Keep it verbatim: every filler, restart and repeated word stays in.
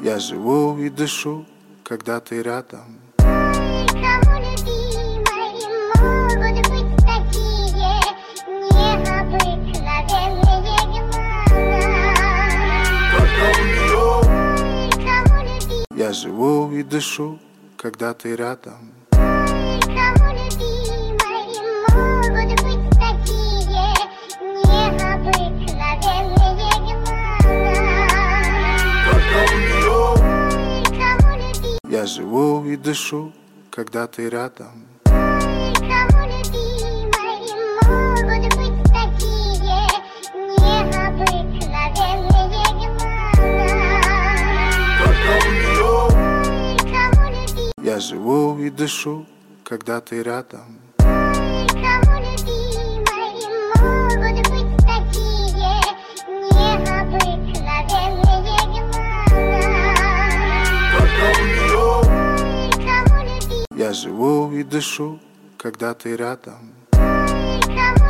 Я живу и дышу, когда ты рядом. Кому любимой могут быть такие необыкновенные глаза. Я живу и дышу, когда ты рядом. Кому любимой могут быть такие необыкновенные глаза. Я живу и дышу, когда ты рядом. Кому любимой могут быть такие необыкновенные глаза. Я живу и дышу, когда ты рядом. Кому любимой могут быть такие необыкновенные глаза. Я живу и дышу, когда ты рядом. Кому